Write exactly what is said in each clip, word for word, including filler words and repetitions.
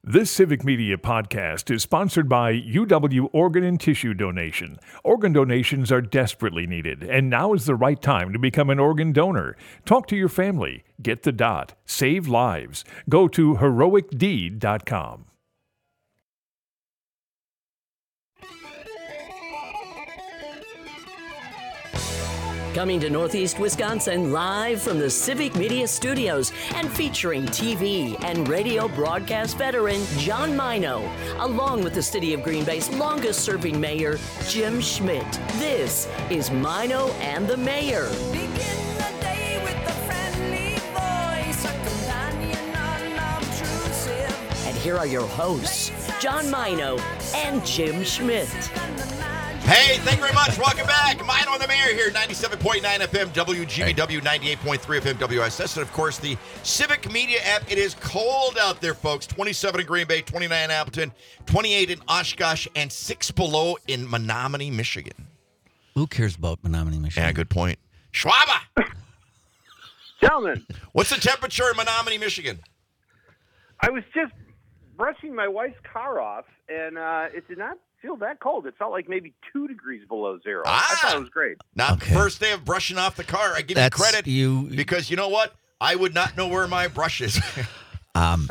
This Civic Media podcast is sponsored by U W Organ and Tissue Donation. Organ donations are desperately needed, and now is the right time to become an organ donor. Talk to your family. Get the dot. Save lives. Go to heroic deed dot com. Coming to Northeast Wisconsin live from the Civic Media Studios and featuring T V and radio broadcast veteran John Mino, along with the City of Green Bay's longest-serving mayor, Jim Schmidt. This is Mino and the Mayor. Begin the day with a friendly voice, a companion unobtrusive. And here are your hosts, John Mino and Jim Schmidt. Hey, thank you very much. Welcome back. Mino and the Mayor here, ninety-seven point nine F M, W G B W, ninety-eight point three F M, W S S, and of course the Civic Media app. It is cold out there, folks. twenty-seven in Green Bay, twenty-nine in Appleton, twenty-eight in Oshkosh, and six below in Menominee, Michigan. Who cares about Menominee, Michigan? Yeah, good point. Schwaba! Gentlemen, What's the temperature in Menominee, Michigan? I was just brushing my wife's car off, and uh, it did not feel that cold. It felt like maybe two degrees below zero. Ah. I thought it was great. Not Okay. the first day of brushing off the car. I give That's you credit you- because you know what? I would not know where my brush is. Um,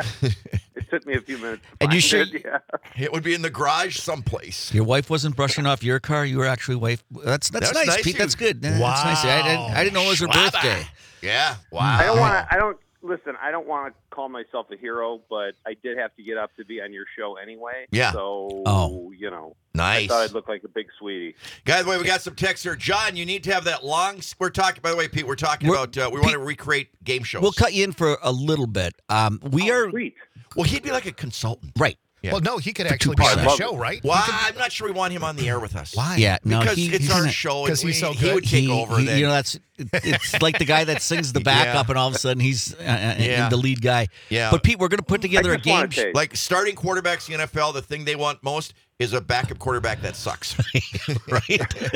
It took me a few minutes. To And you find sure- it, yeah. It would be in the garage someplace. your wife wasn't brushing off your car. You were actually wife. That's that's, That's nice, nice, Pete. you- That's good. Yeah, That's nice. I didn't, I didn't know it was her Schwaba. birthday. Yeah. Wow. I don't want to. I don't listen. I don't want to call myself a hero, but I did have to get up to be on your show anyway. Yeah. So Oh. you know, Nice. I thought I'd look like a big sweetie. By the way, we got some text here. John, you need to have that long. We're talking. By the way, Pete, we're talking We're- about. Uh, we Pete- want to recreate game shows. We'll cut you in for a little bit. Um, we Oh, are sweet. Well, he'd be like a consultant. right. Yeah. Well, no, he could For actually two be on the parts. show, right? Well, I'm not sure we want him on the air with us. Why? Yeah. No. Because he, it's he's our gonna- show, and 'Cause he's we- so he good. would take he- over. he- then. you know, that's it's like the guy that sings the backup, Yeah. and all of a sudden he's uh, Yeah. the lead guy. Yeah. But Pete, we're going to put together I a just game. wanna sh- taste. Like starting quarterbacks in the N F L, the thing they want most is a backup quarterback that sucks. right.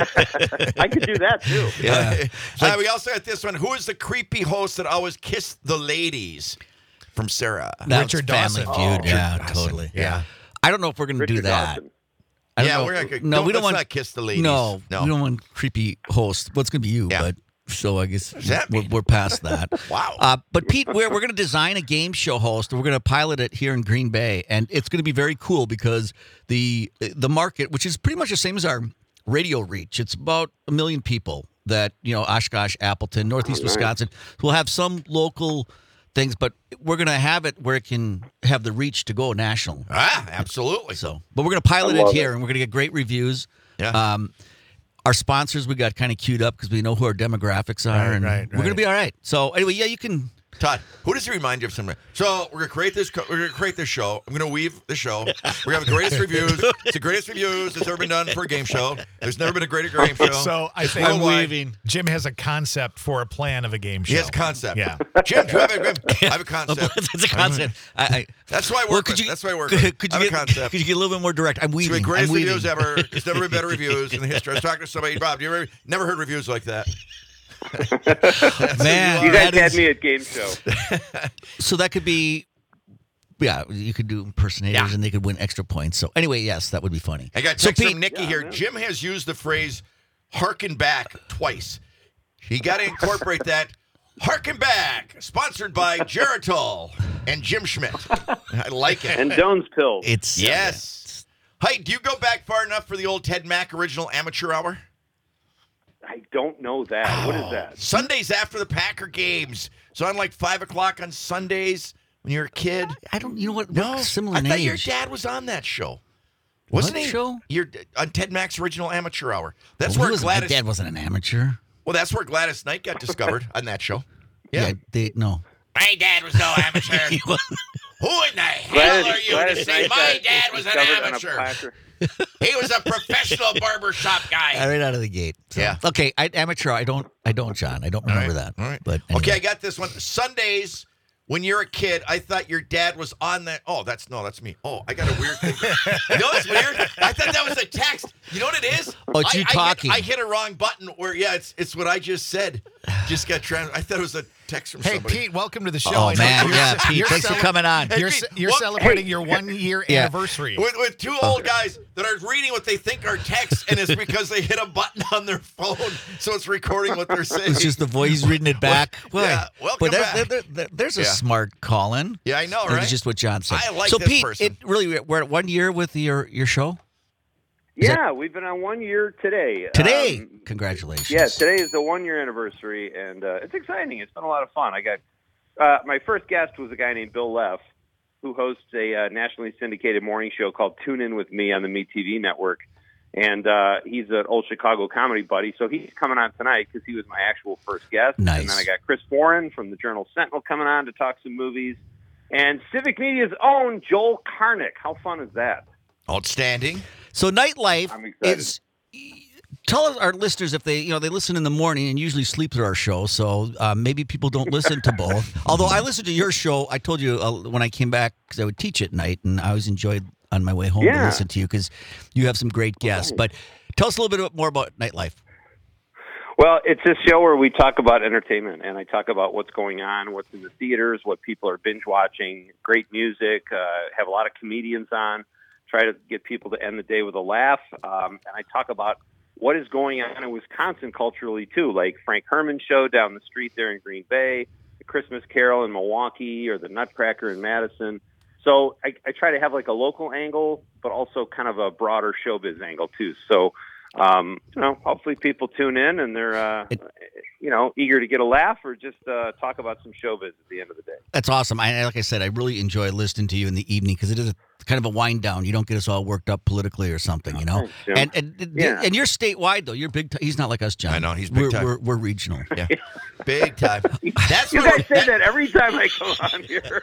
I could do that too. Yeah. Uh, we also got this one. Who is the creepy host that always kissed the ladies? From Sarah. That's Richard Family Dawson. Feud. Oh, yeah, Dawson. totally. Yeah. I don't know if we're going to do Richard that. Dawson. I don't Yeah, know. we're not gonna- no, don't- we don't let's want not kiss the ladies. No, No. we don't want creepy host. Well, it's going to be you, Yeah. but so I guess that we're, mean? we're past that. Wow. Uh, but Pete, we're we're going to design a game show host. And we're going to pilot it here in Green Bay, and it's going to be very cool because the the market, which is pretty much the same as our radio reach, it's about a million people that you know, Oshkosh, Appleton, Northeast nice. Wisconsin. We'll have some local things, but we're going to have it where it can have the reach to go national. Ah, absolutely. So, but we're going to pilot I it love here, it. and we're going to get great reviews. Yeah. Um, our sponsors we got kind of queued up because we know who our demographics are, Right, and right, we're going to right. be all right. So anyway, yeah, you can. Todd, who does he remind you of something? So we're gonna create this. co- We're gonna create this show. I'm gonna weave the show. We're gonna have the greatest reviews. It's the greatest reviews that's ever been done for a game show. There's never been a greater game show. So I think I'm weaving. Jim has a concept for a plan of a game show. He has a concept. Yeah. Jim, do you have a, I have a concept. It's a concept. I, I, That's why I work well, with. could you, That's why I work could, with. could I you have get, a concept. Could you get a little bit more direct? I'm It's weaving. the greatest I'm weaving. reviews ever. There's never been better reviews in the history. I was talking to somebody, Bob, do you ever never heard reviews like that? Man, You guys that had is- me at game show. So that could be. Yeah, you could do impersonators, Yeah. and they could win extra points. So anyway, yes, that would be funny. I got so text Pete, from Nikki Yeah, here. man. Jim has used the phrase "harken back" twice. He got to incorporate that. Harken back. Sponsored by Geritol and Jim Schmidt. I like it. And Doan's pills. it's Yes. Hey, do you go back far enough for the old Ted Mack original amateur hour? I don't know that. What is that? Sundays after the Packer games. So on like five o'clock on Sundays when you're a kid. I don't. You know what? No, We're similar I in thought age. your dad was on that show. Wasn't What he? show? Your on Ted Mack's original amateur hour. That's Well, he where was- Gladys. My dad wasn't an amateur. Well, that's where Gladys Knight got discovered on that show. Yeah, Yeah. they no. My dad was no amateur. He wasn't. Who in the hell Gladys- are you Gladys to say Knight my got dad was an discovered on a amateur? platter. He was a professional barbershop guy. Right out of the gate. So, Yeah. Okay, I, amateur. I don't. I don't, John. I don't remember that. All right. But Okay, I anyway. got this one. Sundays, when you're a kid, I thought your dad was on that. Oh, that's no, that's me. Oh, I got a weird thing. You know what's weird? I thought that was a text. You know what it is? Oh, it's I, you I hit- talking. I hit, a wrong button where, yeah, it's it's what I just said. Just got trans. I thought it was a. text from Hey, somebody. Pete, welcome to the show. Oh, I know man. you're- Yeah, Pete, you're thanks for cele- coming on. You're, Hey, ce- Pete, you're what- celebrating your one-year Yeah. anniversary. With, with two old guys that are reading what they think are texts, and it's because they hit a button on their phone, so it's recording what they're saying. It's just the voice he's reading it back. Well, Yeah, welcome but there's, back. there, there- there's a Yeah. smart call-in. Yeah, I know, And right? It's just what John said. I like so, this Pete, person. it really we're at one year with your your show Yeah, we've been on one year today. today. Um, Congratulations. Yeah, today is the one year anniversary, and uh, it's exciting. It's been a lot of fun. I got uh, my first guest was a guy named Bill Leff, who hosts a uh, nationally syndicated morning show called Tune In With Me on the Me T V network, and uh, he's an old Chicago comedy buddy. So he's coming on tonight because he was my actual first guest. Nice. And then I got Chris Foran from the Journal Sentinel coming on to talk some movies, and Civic Media's own Joel Karnick. How fun is that? Outstanding. So nightlife I'm excited. is. Tell us, our listeners, if they, you know, they listen in the morning and usually sleep through our show. So uh, maybe people don't listen to both. Although I listened to your show, I told you uh, when I came back because I would teach at night, and I always enjoyed on my way home to Yeah. listen to you because you have some great guests. But tell us a little bit more about nightlife. Well, it's a show where we talk about entertainment, and I talk about what's going on, what's in the theaters, what people are binge watching, great music, uh, have a lot of comedians on, try to get people to end the day with a laugh, um, and I talk about what is going on in Wisconsin culturally, too, like Frank Herman's show down the street there in Green Bay, the Christmas Carol in Milwaukee, or the Nutcracker in Madison. So I, I try to have like a local angle, but also kind of a broader showbiz angle, too. So Um, you know, hopefully people tune in and they're, uh, It- you know, eager to get a laugh or just uh, talk about some showbiz at the end of the day. That's awesome. I, like I said, I really enjoy listening to you in the evening because it is a, kind of a wind down. You don't get us all worked up politically or something, you know. Thanks, Jim. And and Yeah. and you're statewide though. You're big. T- he's not like us, John. I know, he's big we're, time. We're, we're regional. Yeah, big time. That's You why guys say that every time I come on here.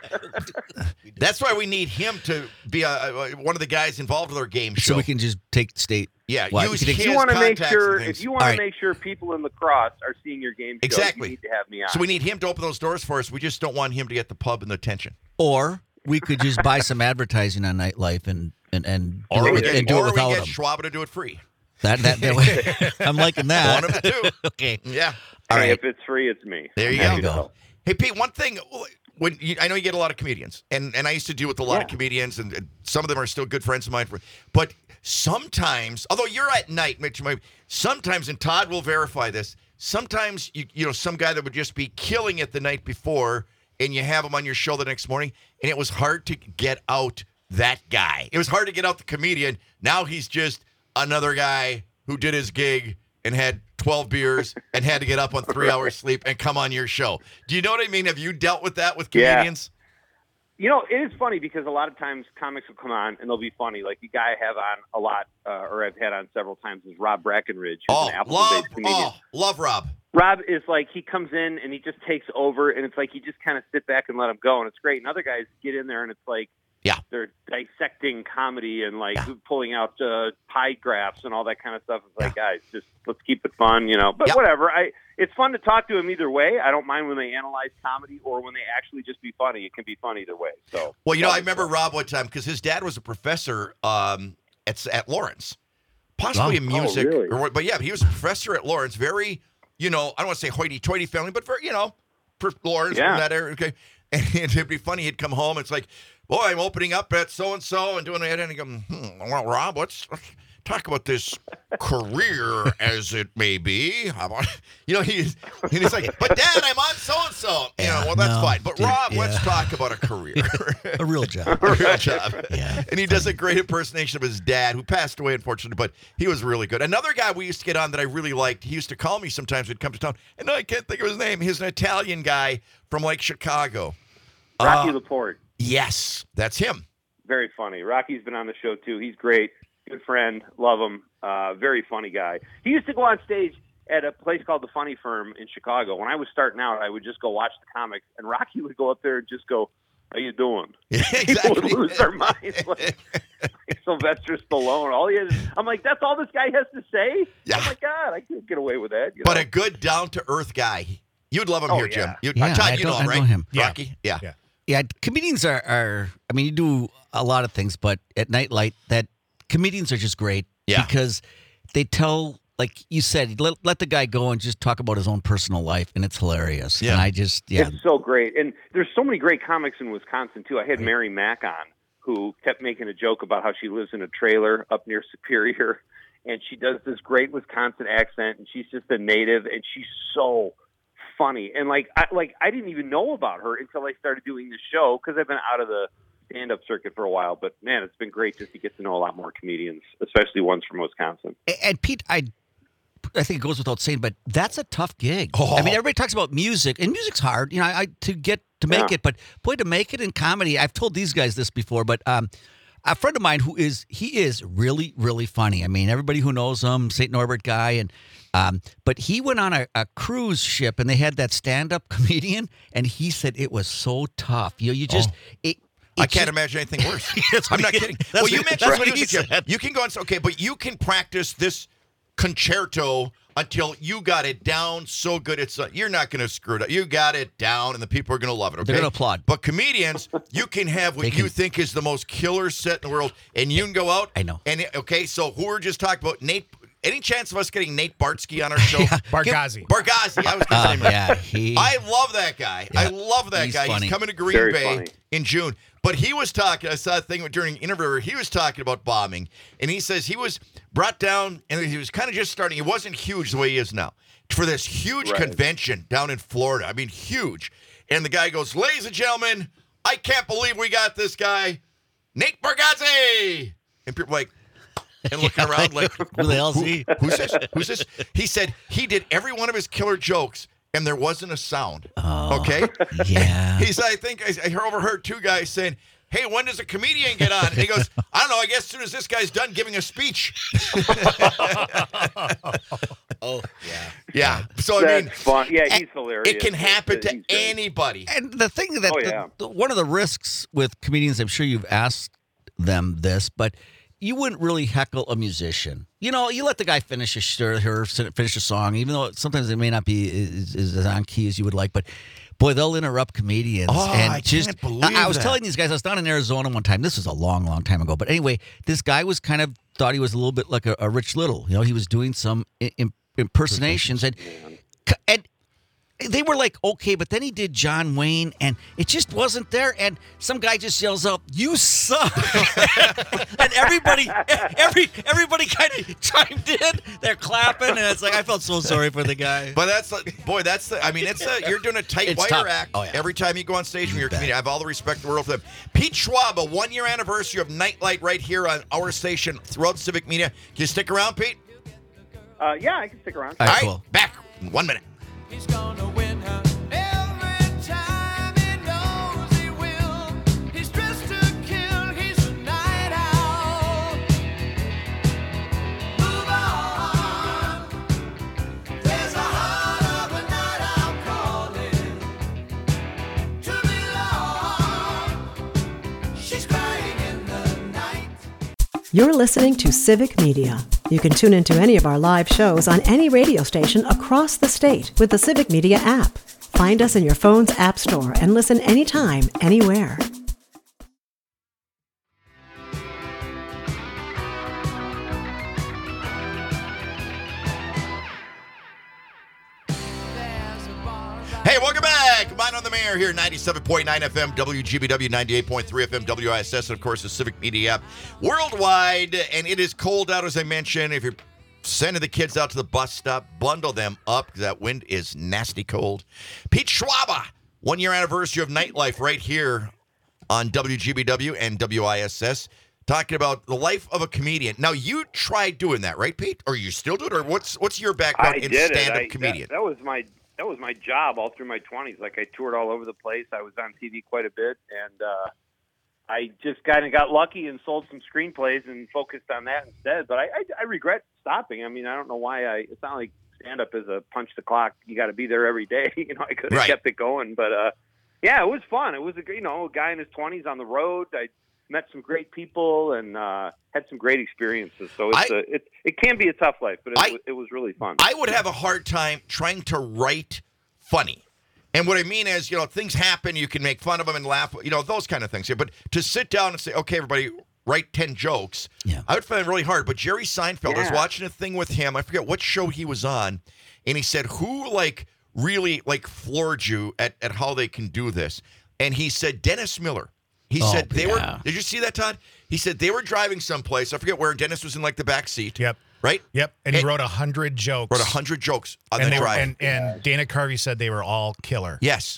That's why we need him to be a, a, one of the guys involved with our game show. So we can just take state. Yeah, What? use You think- If his you want to make contacts sure, and things. if you want All to right. make sure people in lacrosse are seeing your game show, Exactly. you need to have me on. So we need him to open those doors for us. We just don't want him to get the pub and the attention. Or we could just buy some advertising on Nightlife and and and do Or it, we with- get, and do or it we without get him. Schwab to do it free. That that, that way. I'm liking that. One of the two. Okay. Yeah. All Hey, right. if it's free, it's me. There you There go. you go. Hey, Pete, one thing, when you, I know you get a lot of comedians, and, and I used to deal with a lot of Yeah. comedians, and, and some of them are still good friends of mine. For, but sometimes, although you're at night, Mitch, my- sometimes, and Todd will verify this, sometimes, you, you know, some guy that would just be killing it the night before, and you have him on your show the next morning, and it was hard to get out that guy. It was hard to get out the comedian. Now he's just another guy who did his gig and had twelve beers and had to get up on three hours sleep and come on your show. Do you know what I mean? Have you dealt with that with Yeah. comedians? You know, it is funny because a lot of times comics will come on and they'll be funny. Like the guy I have on a lot, uh, or I've had on several times, is Rob Brackenridge, who's Oh, an love, Appleton-based comedian. oh, love Rob. Rob is like, he comes in and he just takes over, and it's like you just kind of sit back and let him go, and it's great. And other guys get in there and it's like, Yeah. they're dissecting comedy and like pulling out uh, pie graphs and all that kind of stuff. It's like, guys, just let's keep it fun, you know. But Yep. whatever. I it's fun to talk to him either way. I don't mind when they analyze comedy or when they actually just be funny. It can be fun either way. So Well, you know, I remember Rob one time because his dad was a professor um, at at Lawrence, possibly in Oh, music, really? or what- but yeah, he was a professor at Lawrence. Very, you know, I don't want to say hoity-toity family, but very, you know, per- Lawrence Yeah. from that area. Okay, and it'd be funny. He'd come home. It's like, boy, I'm opening up at so and so and doing that, and he go, hmm, well, Rob, let's, let's talk about this career as it may be. How about, you know, he's and he's like, but Dad, I'm on so and so. You know, Yeah, well, that's no, fine. But dude, Rob, let's yeah. talk about a career. A real job. A real job. Yeah. And he does a great impersonation of his dad, who passed away, unfortunately, but he was really good. Another guy we used to get on that I really liked, he used to call me sometimes when he'd come to town, and I can't think of his name. He's an Italian guy from Lake Chicago. Rocky Uh, Laporte, Yes, that's him. very funny. Rocky's been on the show too. He's great, good friend, love him. Uh, very funny guy. He used to go on stage at a place called the Funny Firm in Chicago. When I was starting out, I would just go watch the comics, and Rocky would go up there and just go, "How you doing?" People would lose their minds. Like, like Sylvester Stallone. All he has, I'm like, that's all this guy has to say. Yeah. Oh my God, I can't get away with that. You But know? a good, down-to-earth guy. You'd love him Oh, here, Jim. yeah. You, Yeah, Todd, I you know- know him, I right? know him. Yeah. Rocky? Yeah. Yeah. Yeah, comedians are, are, I mean, you do a lot of things, but at Nightlight, that comedians are just great Yeah. because they tell like you said, let, let the guy go and just talk about his own personal life, and it's hilarious. Yeah. And I just, yeah. It's so great. And there's so many great comics in Wisconsin, too. I had Mary Mack on, who kept making a joke about how she lives in a trailer up near Superior, and she does this great Wisconsin accent, and she's just a native, and she's so funny. And, like, I, like, I didn't even know about her until I started doing the show, because I've been out of the stand-up circuit for a while. But, man, it's been great just to get to know a lot more comedians, especially ones from Wisconsin. And, and Pete, I I think it goes without saying, but that's a tough gig. Oh. I mean, everybody talks about music, and music's hard, you know, I, I to get to make Yeah. it. But boy, to make it in comedy, I've told these guys this before, but um, a friend of mine who is he is really really funny. I mean, everybody who knows him, Saint Norbert guy, and um, but he went on a, a cruise ship, and they had that stand-up comedian, and he said it was so tough. You know, you just it. I it can't just- imagine anything worse. That's what I'm not he- kidding. that's Well, what- you mentioned that's what music he here. said. You can go and say, okay, but you can practice this concerto until you got it down so good it's uh, you're not going to screw it up. You got it down, and the people are going to love it. Okay, They're gonna applaud. But comedians, you can have what They you can- think is the most killer set in the world, and you can go out. I know. And it- okay, so who we're just talking about, Nate. Any chance of us getting Nate Bartsky on our show? Bargazzi. Bargazzi. I was going to Um, say. yeah, he. I love that guy. I Yeah, love that he's guy. funny. He's coming to Green Very Bay funny. in June. But he was talking, I saw a thing during an interview where he was talking about bombing. And he says he was brought down, and he was kind of just starting. He wasn't huge the way he is now. For this huge Right. convention down in Florida. I mean, huge. And the guy goes, ladies and gentlemen, I can't believe we got this guy, Nate Bargatze. And people are like, and looking around like, Who the hell's he? Who's this? Who's this? He said he did every one of his killer jokes, and there wasn't a sound. Oh, Okay? yeah. He said, I think I I overheard two guys saying, hey, when does a comedian get on? And he goes, I don't know. I guess as soon as this guy's done giving a speech. Oh, yeah. Yeah. So, I That's mean, fun. Yeah, he's hilarious. it can happen He's to great. anybody. And the thing that Oh, the- yeah. the- one of the risks with comedians, I'm sure you've asked them this, but you wouldn't really heckle a musician. You know, you let the guy finish a sh- or her finish a song, even though sometimes it may not be as, as on key as you would like. But boy, they'll interrupt comedians. Oh, and I just, can't believe I, I was that. telling these guys, I was down in Arizona one time. This was a long, long time ago. But anyway, this guy was kind of thought he was a little bit like a, a Rich Little. You know, he was doing some I- im- impersonations, and and they were like, okay, but then he did John Wayne, and it just wasn't there. And some guy just yells out, "You suck!" and everybody, every everybody kind of chimed in. They're clapping, and it's like I felt so sorry for the guy. But that's like, boy, that's the. I mean, it's a. You're doing a tight It's wire tough. act Oh, yeah. every time you go on stage when you're a bet. comedian. I have all the respect in the world for them. Pete Schwab, a one-year anniversary of Nightlight right here on our station throughout Civic Media. Can you stick around, Pete? Uh, yeah, I can stick around. All All right, right, cool. back in one minute. He's gonna win her every time he knows he will. He's dressed to kill, he's a night owl. Move on. There's a heart of a night owl calling to belong. She's crying in the night. You're listening to Civic Media. You can tune into any of our live shows on any radio station across the state with the Civic Media app. Find us in your phone's app store and listen anytime, anywhere. Hey, welcome back. Mine on the Mayor here, ninety-seven point nine F M, W G B W, ninety-eight point three F M, W I S S, and of course the Civic Media app worldwide. And it is cold out, as I mentioned. If you're sending the kids out to the bus stop, bundle them up because that wind is nasty cold. Pete Schwaba, one year anniversary of Nightlife right here on W G B W and W I S S. Talking about the life of a comedian. Now, you tried doing that, right, Pete? Or you still do it? Or what's what's your background I in did it. stand-up I- comedian? That, that was my that was my job all through my twenties. Like I toured all over the place. I was on T V quite a bit, and uh, I just kind of got lucky and sold some screenplays and focused on that instead. But I, I, I regret stopping. I mean, I don't know why. I it's not like stand-up is a punch the clock. You got to be there every day. You know, I could have Right. kept it going, but uh, yeah, it was fun. It was a you know a guy in his twenties on the road. I met some great people and uh, had some great experiences. So it's I- a, it it can be a tough life, but it, I- wa- it was really fun. I would have a hard time trying to write funny. And what I mean is, you know, things happen, you can make fun of them and laugh, you know, those kind of things. But to sit down and say, okay, everybody, write ten jokes. Yeah. I would find it really hard. But Jerry Seinfeld, I was Yeah. watching a thing with him. I forget what show he was on, and he said, "Who like really like floored you at at how they can do this?" And he said Dennis Miller. He Oh, said they yeah. were. Did you see that, Todd? He said they were driving someplace. I forget where. Dennis was in like the back seat. Yep. Right. Yep. And he And- wrote a hundred jokes. Wrote a hundred jokes on and the they were, drive. and, and Dana Carvey said they were all killer. yes.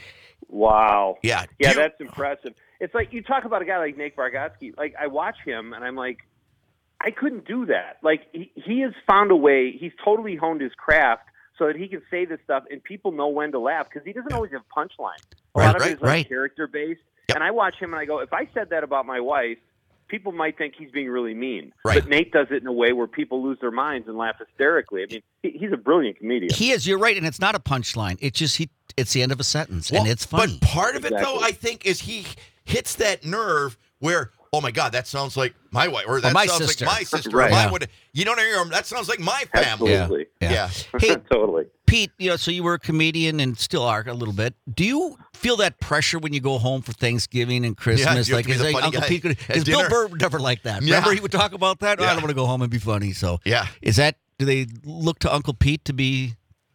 Wow. Yeah. Yeah, Do you- that's impressive. It's like you talk about a guy like Nate Bargatze. Like I watch him and I'm like, I couldn't do that. Like he, he has found a way. He's totally honed his craft so that he can say this stuff and people know when to laugh because he doesn't always have punchline. A Right, lot of right, it is like right. character based. Yep. And I watch him and I go, if I said that about my wife, people might think he's being really mean. Right. But Nate does it in a way where people lose their minds and laugh hysterically. I mean, he, he's a brilliant comedian. He is. You're right, and it's not a punchline. It's just he. It's the end of a sentence, Well, and it's funny. But part of it, though, Exactly. I think, is he hits that nerve where, oh my God, that sounds like my wife, or that my sounds sister. like my sister. Right. Or my Yeah. would, you know what I mean? That sounds like my family. Absolutely. Yeah. Yeah. Hey, totally. Pete, you know, so you were a comedian and still are a little bit. Do you feel that pressure when you go home for Thanksgiving and Christmas? you have like, to be is the like funny Uncle guy Pete could, at because Bill dinner. Burr would never like that. Yeah. Remember, he would talk about that. Oh, Yeah. I don't want to go home and be funny. So, Yeah. is that? Do they look to Uncle Pete to be?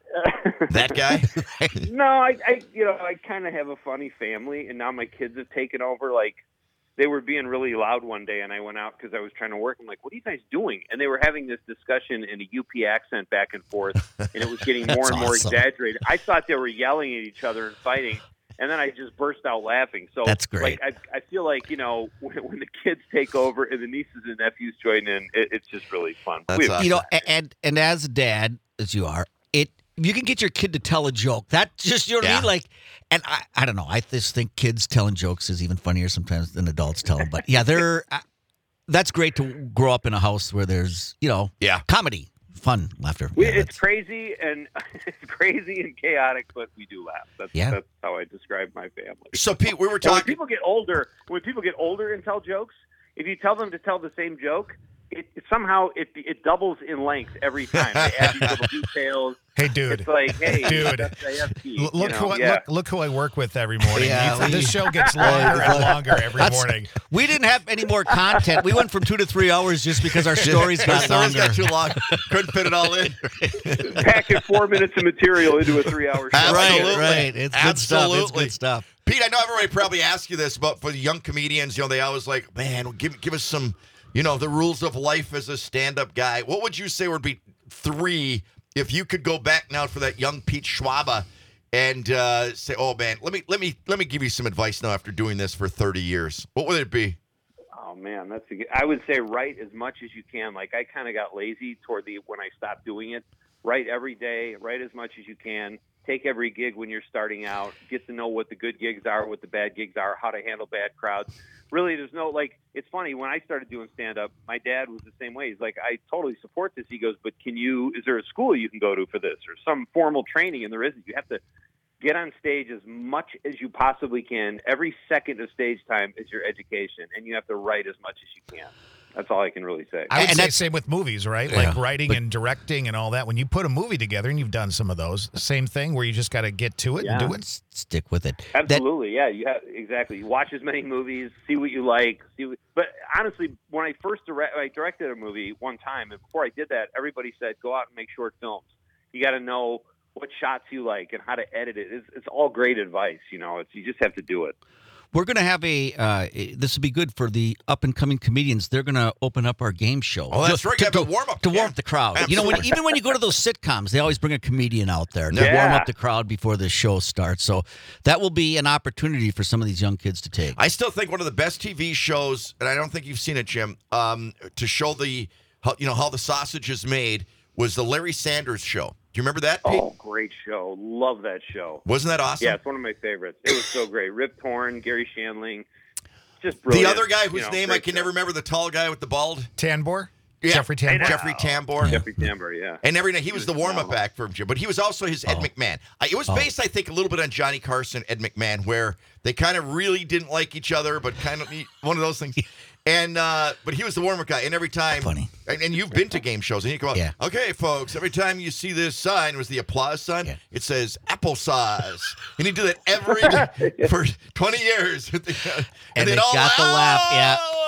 That guy? No, I, I you know, I kind of have a funny family, and now my kids have taken over. Like, they were being really loud one day, and I went out because I was trying to work. I'm like, "What are you guys doing?" And they were having this discussion in a U P accent back and forth, and it was getting more That's and more awesome. exaggerated. I thought they were yelling at each other and fighting, and then I just burst out laughing. So That's great. Like, I, I feel like you know, when, when the kids take over and the nieces and nephews join in, it, it's just really fun. That's We- awesome. You know, a- and and as a dad, as you are, it you can get your kid to tell a joke. That just you know what I Yeah. mean. Like, and I I don't know. I just think kids telling jokes is even funnier sometimes than adults tell them. But yeah, they're uh, that's great to grow up in a house where there's you know Yeah. comedy, fun, laughter. We, Yeah, it's that's- crazy and it's crazy and chaotic, but we do laugh. That's Yeah. that's how I describe my family. So, Pete, we were And when talking. people get older, when people get older and tell jokes, if you tell them to tell the same joke, it, it somehow it it doubles in length every time. They add these little details. Hey, dude. It's like, hey, Dude. that's A F T, L- look you who know? I, yeah. look, look who I work with every morning. Yeah, It's- we- this show gets longer and longer every That's- morning. We didn't have any more content. We went from two to three hours just because our stories Our got stories longer. got too long. Couldn't fit it all in. Packing four minutes of material into a three-hour show. Absolutely. Right, right. It's good stuff. It's Absolutely. good stuff. Pete, I know everybody probably asks you this, but for the young comedians, you know, they always like, man, give give us some, you know, the rules of life as a stand-up guy. What would you say would be three if you could go back now for that young Pete Schwaba and uh, say, oh man, let me let me let me give you some advice now after doing this for thirty years. What would it be? Oh man, that's a good. I would say write as much as you can. Like I kind of got lazy toward the when I stopped doing it. Write every day. Write as much as you can. Take every gig when you're starting out. Get to know what the good gigs are, what the bad gigs are, how to handle bad crowds. Really, there's no like. It's funny when I started doing stand up. My dad was the same way. He's like, I totally support this. He goes, but can you? Is there a school you can go to for this or some formal training? And there isn't. You have to get on stage as much as you possibly can. Every second of stage time is your education, and you have to write as much as you can. That's all I can really say. I would And say that's- same with movies, right? Yeah, Like writing and directing and all that. When you put a movie together, and you've done some of those, same thing where you just got to get to it and Yeah. do it. S- Stick with it. That- Absolutely, yeah. You have exactly. You watch as many movies, see what you like. See, what, but honestly, when I first direct, I directed a movie one time, and before I did that, everybody said, "Go out and make short films. You got to know what shots you like and how to edit it." It's, it's all great advice, you know. It's you just have to do it. We're going to have a, uh, this will be good for the up and coming comedians. They're going to open up our game show. Oh, that's To- right. To, You have to to- warm up. To Yeah. warm up the crowd. You know, when, Absolutely. even when you go to those sitcoms, they always bring a comedian out there to Yeah. warm up the crowd before the show starts. So that will be an opportunity for some of these young kids to take. I still think one of the best T V shows, and I don't think you've seen it, Jim, um, to show the how, you know how the sausage is made was the Larry Sanders Show. Do you remember that, Pete? Oh, great show! Love that show. Wasn't that awesome? Yeah, it's one of my favorites. It was so great. Rip Torn, Gary Shandling, just The brilliant. other guy whose You know, name I great can show. never remember, the tall guy with the bald. Tanbor? Yeah. Jeffrey Tambor? Jeffrey Tambor. Jeffrey Tambor, yeah. And every night he was the warm-up phenomenal. act for him, Jim. But he was also his Ed Oh. McMahon. I, it was Oh. based, I think, a little bit on Johnny Carson, Ed McMahon, where they kind of really didn't like each other, but kind of one of those things. And uh, but he was the warm-up guy, and every time, Funny. And, and you've been to game shows, and you come out, Yeah. okay, folks. Every time you see this sign, was the applause sign. Yeah. It says applesauce, and he do that every for twenty years. and And they'd they all got the laugh, yeah. "Oh!"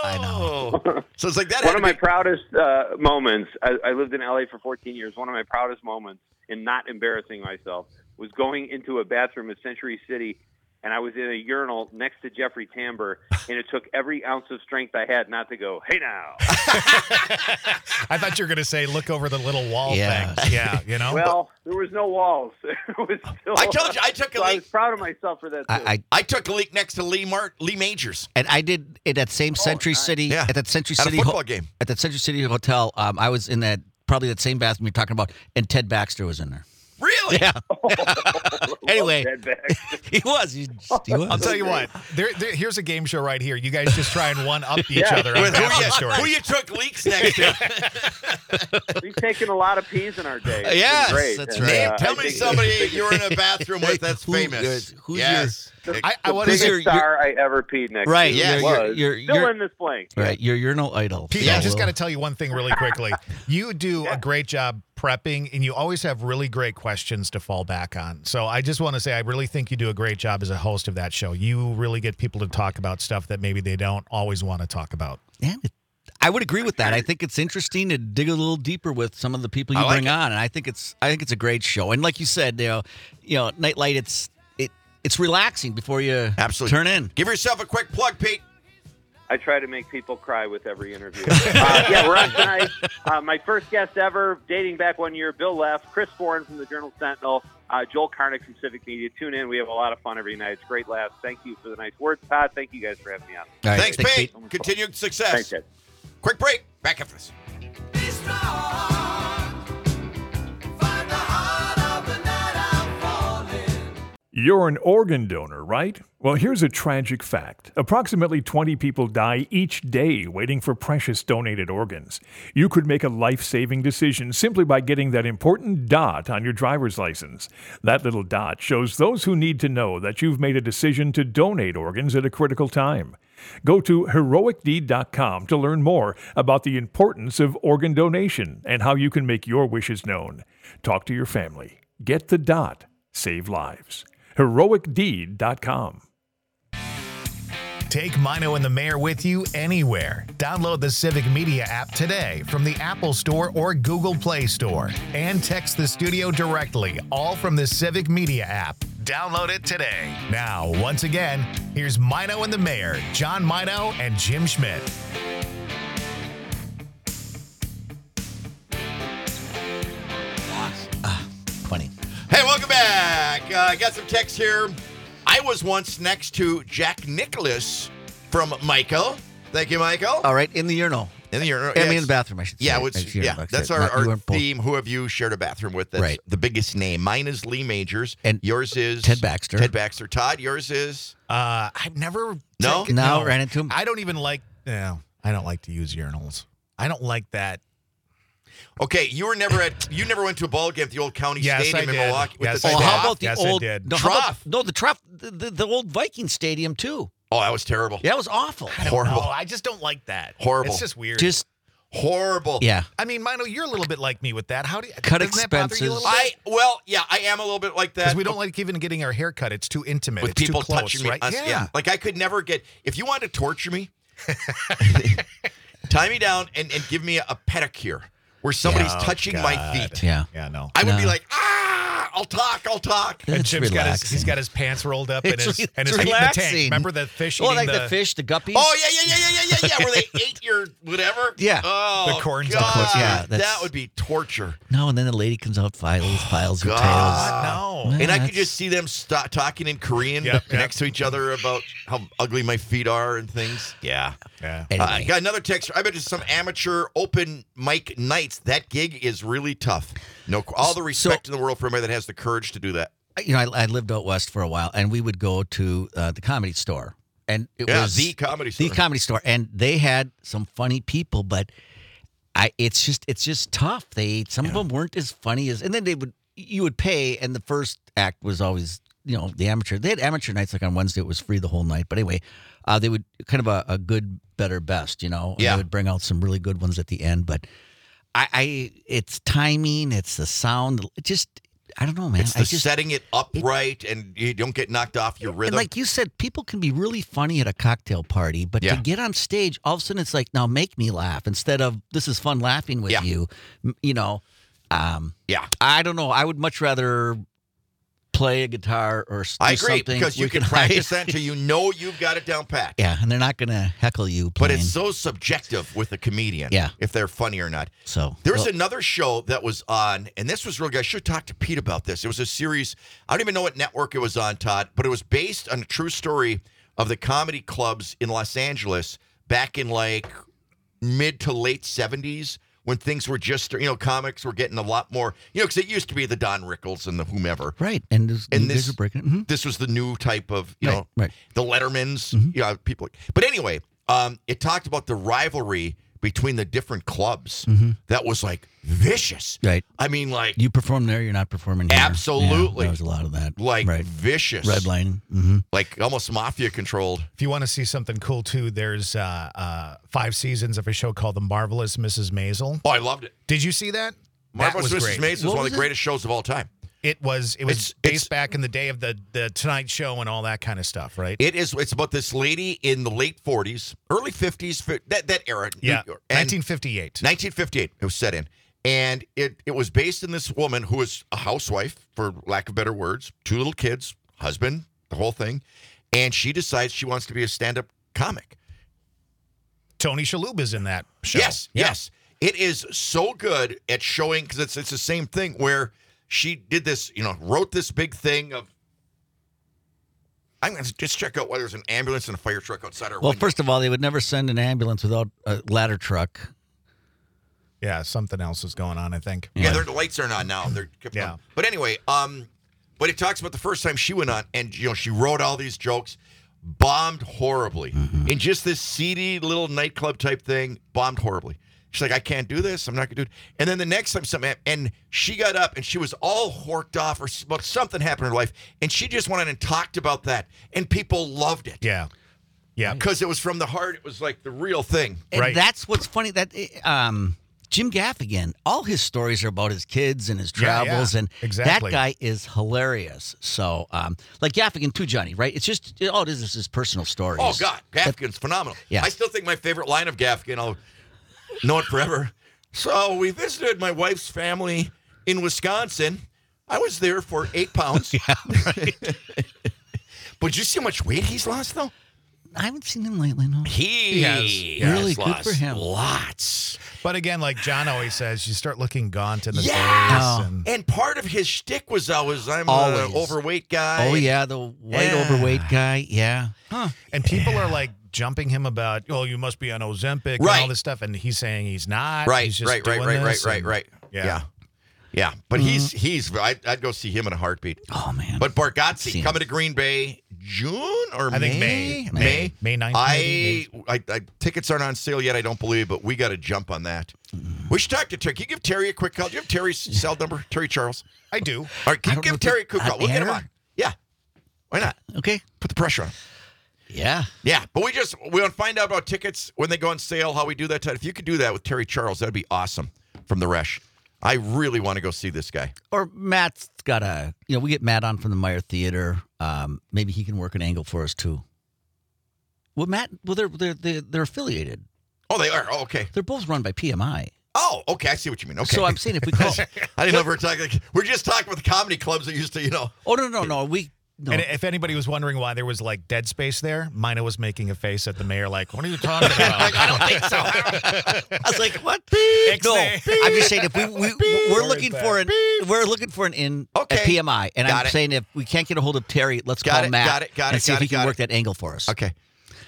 I know. So it's like that. One had of to my be- proudest uh, moments, I, I lived in L A for fourteen years. One of my proudest moments in not embarrassing myself was going into a bathroom at Century City, and I was in a urinal next to Jeffrey Tambor, and it took every ounce of strength I had not to go, hey now. I thought you were going to say, look over the little wall Yeah. thing. Yeah, you know? Well, there was no walls. It was still, I told you, I took a so I leak. was proud of myself for that, too. I, I I took a leak next to Lee Mart, Lee Majors. and I did at that same Century nice. City Yeah. at that Century At a City football game. at that Century City hotel. Um, I was in that probably that same bathroom you're talking about, and Ted Baxter was in there. Really? Yeah. Anyway, Dead back. he was. He, he was. I'll tell you what. There, there, here's a game show right here. You guys just try and one up each Yeah. other on With who, bathroom you, stories. who you took leaks next to? We've taken a lot of peas in our day. It's been Yes, great. that's And, right. Name, uh, tell I me think somebody you were in a bathroom with that's Who- famous. who's yes. I, I The want to biggest say, your- star I ever peed next Right, to. yeah, was you're- you're- still you're- in this blank. Right, you're you're no idol. Pete, Yeah. I just got to tell you one thing really quickly. You do a great job prepping, and you always have really great questions to fall back on. So I just want to say I really think you do a great job as a host of that show. You really get people to talk about stuff that maybe they don't always want to talk about. Yeah, it- I would agree with that. I think it's interesting to dig a little deeper with some of the people you I like bring it. on, and I think it's I think it's a great show. And like you said, you know, you know, Nightlight, it's it it's relaxing before you Absolutely. turn in. Give yourself a quick plug, Pete. I try to make people cry with every interview. uh, yeah, we're on tonight. Uh, my first guest ever, dating back one year, Bill Leff, Chris Foran from the Journal Sentinel, uh, Joel Karnick from Civic Media. Tune in. We have a lot of fun every night. It's great laughs. Thank you for the nice words, Todd. Thank you guys for having me on. All right, Thanks, Pete. Continued success. Thanks, guys. Quick break. Back after this. Be strong. Fight the heart of the night I'm falling. You're an organ donor, right? Well, here's a tragic fact. Approximately twenty people die each day waiting for precious donated organs. You could make a life-saving decision simply by getting that important dot on your driver's license. That little dot shows those who need to know that you've made a decision to donate organs at a critical time. Go to heroic deed dot com to learn more about the importance of organ donation and how you can make your wishes known. Talk to your family. Get the dot. Save lives. heroic deed dot com. Take Mino and the Mayor with you anywhere. Download the Civic Media app today from the Apple Store or Google Play Store. And text the studio directly, all from the Civic Media app. Download it today. Now, once again, here's Mino and the Mayor, John Mino and Jim Schmidt. Funny. Hey, welcome back. Uh, I got some text here. I was once next to Jack Nicholas from Michael. Thank you, Michael. All right, in the urinal. In the urinal. I mean, yes. in the bathroom, I should say. Yeah, I which, should yeah, say. that's our, Not- you our weren't both- theme. Who have you shared a bathroom with? That's Right. the biggest name. Mine is Lee Majors. And yours is Ted Baxter. Ted Baxter. Todd, yours is Uh, I've never... No? taken- No, ran into him. I don't even like... No, I don't like to use urinals. I don't like that. okay. You were never at. You never went to a ball game at the old county Yes, I stadium in did. Milwaukee. With Yes, the I Oh, did. how trough? about the Yes, I old did. No, how about- Trough. no, the trough, the, the, the old Viking Stadium too. Oh, that was terrible. Yeah, it was awful. I don't Horrible. know. I just don't like that. Horrible. It's just weird. Just Horrible. yeah. I mean, Mino, you're a little bit like me with that. How do you Cut doesn't that bother you a expenses. little bit? I well, yeah, I am a little bit like that. Because we don't like even getting our hair cut. It's too intimate. with it's people too close, touching me. right? us- yeah. Like I could never get if you wanted to torture me, tie me down and, and give me a pedicure where somebody's Oh, touching my God. feet. Yeah. Yeah, no. I would be No. like, ah, I'll talk, I'll talk. And It's Jim's got his, relaxing. he's got his pants rolled up and It's his re- and it's his feet in the tank. relaxing. Remember the fish Oh, eating like the, fish, the guppies. Oh yeah, yeah, yeah, yeah, yeah, yeah, yeah. Where they ate your whatever. Yeah. Oh, The corns. God, The corns, yeah, that that's- would be torture. No, and then the lady comes out, files, files her God. tails. No. Well, And I could that's- just see them st- talking in Korean Yep, yep. next to each other about how ugly my feet are and things. Yeah. Yeah. Anyway. Uh, got another text. I bet it's some amateur open mic nights. That gig is really tough. No, all the respect in the world for anybody that has the courage to do that. you know, I, I lived out west for a while, and we would go to uh, the Comedy Store, and it Yeah, was the Comedy Store. The Comedy Store, and they had some funny people, but I, it's just, it's just tough. They, some of them weren't as funny as, and then they would, you would pay, and the first act was always, you know, the amateur. They had amateur nights like on Wednesday; it was free the whole night. But anyway, uh, they would kind of a, a good, better, best, you know. And Yeah. They would bring out some really good ones at the end, but I, I it's timing, it's the sound, it just. I don't know, man. It's I the just, setting it upright and you don't get knocked off your and rhythm. like you said, people can be really funny at a cocktail party, but Yeah. to get on stage, all of a sudden it's like, now make me laugh instead of this is fun laughing with Yeah. you. M- You know, um, yeah. I don't know. I would much rather play a guitar or s- do I agree something. because you we can hide. practice that until you know you've got it down pat. Yeah, and they're not going to heckle you But playing. it's so subjective with a comedian. Yeah. If they're funny or not. so There was well, another show that was on, and this was really good. I should talk to Pete about this. It was a series. I don't even know what network it was on, Todd, but it was based on a true story of the comedy clubs in Los Angeles back in like mid to late seventies when things were just, you know, comics were getting a lot more, you know, because it used to be the Don Rickles and the whomever. right, and, this, And you guys this- are breaking it. Mhm. This was the new type of, you Right, know, right. the Lettermans, you know, people. But anyway, um, it talked about the rivalry between the different clubs that was like vicious. Right. I mean, like, You perform there, you're not performing here. Absolutely. Yeah, there was a lot of that. like right. vicious. Redlining. Mm-hmm. Like almost mafia controlled. If you want to see something cool too, there's uh, uh, five seasons of a show called The Marvelous Missus Maisel. Oh, I loved it. Did you see that? Marvelous that was Missus great. Maisel is What one was of the it? greatest shows of all time. It was. It was It's- based it's- back in the day of the the Tonight Show and all that kind of stuff, right? It is. It's about this lady in the late forties, early fifties, fi- that that era. yeah, And- nineteen fifty-eight. nineteen fifty-eight it was set in, and it it was based in this woman who was a housewife, for lack of better words, two little kids, husband, the whole thing, and she decides she wants to be a stand-up comic. Tony Shalhoub is in that show. Yes, Yeah. yes, it is so good at showing because it's it's the same thing where she did this, you know, wrote this big thing of. I'm going to just check out whether there's an ambulance and a fire truck outside our Well, window. first of all, they would never send an ambulance without a ladder truck. Yeah, something else is going on, I think. Yeah, their lights aren't on now. They're kept Yeah. on. But anyway, um, but it talks about the first time she went on, and you know, she wrote all these jokes, bombed horribly in just this seedy little nightclub type thing. Bombed horribly. She's like, I can't do this. I'm not gonna do it. And then the next time something happened, and she got up and she was all horked off, or s- well, something happened in her life, and she just went on and talked about that, and people loved it. Yeah. Yeah. Because it was from the heart. It was like the real thing. And Right. that's what's funny. That um, Jim Gaffigan, all his stories are about his kids and his Yeah, travels, yeah, and exactly. that guy is hilarious. So, um, like Gaffigan too, Johnny, right? It's just all it is is his personal stories. Oh God, Gaffigan's phenomenal. Yeah. I still think my favorite line of Gaffigan, I'll know it forever. So we visited my wife's family in Wisconsin. I was there for eight pounds. Yeah, right. But did you see how much weight he's lost, though? I haven't seen him lately. No. He, has. has Really good lost for him. Lots. But again, like John always says, you start looking gaunt in the Yeah. Oh. face. And, And part of his shtick was always, I'm Always. an overweight guy. Oh yeah, the white Yeah. overweight guy. Yeah. Huh. and people are like jumping him about, oh, you must be on Ozempic and Right. all this stuff. And he's saying he's not. Right, He's just right, right, doing right, right, this, right, and- right. Yeah. Yeah. Yeah. But he's, he's, I'd, I'd go see him in a heartbeat. Oh man. But Bargatze Seen coming him. to Green Bay June or I May? think May. May. May. May ninth, I, maybe. I, I tickets aren't on sale yet. I don't believe, but we got to jump on that. We should talk to Terry. Can you give Terry a quick call? Do you have Terry's cell number? Terry Charles. I do. All right. Can I you don't give know if Terry a it- quick call? on We'll get him air? on. Yeah. Why not? Okay. Put the pressure on. Yeah. Yeah, but we just we want to find out about tickets when they go on sale. How we do that? If you could do that with Terry Charles, that'd be awesome. From the Resch. I really want to go see this guy. Or Matt's got a, you know, we get Matt on from the Meyer Theater. Um, maybe he can work an angle for us too. Well, Matt, well, they're they're they're, they're affiliated. Oh, they are. Oh, okay. They're both run by P M I. Oh, okay. I see what you mean. Okay. So I'm saying if we call, I didn't know if we were talking. Like, we're just talking about the comedy clubs that used to, you know. oh no no no we no. And if anybody was wondering why there was like dead space there, Mina was making a face at the mayor like, what are you talking about? I don't think so. I was like, what? No, Ixnay. I'm just saying if we, we we're Where looking is for an that? we're looking for an in Okay. at P M I, and Got I'm it. saying if we can't get a hold of Terry, let's Got call it, Matt got it, got and it, see got if he it, can got work it. that angle for us. Okay.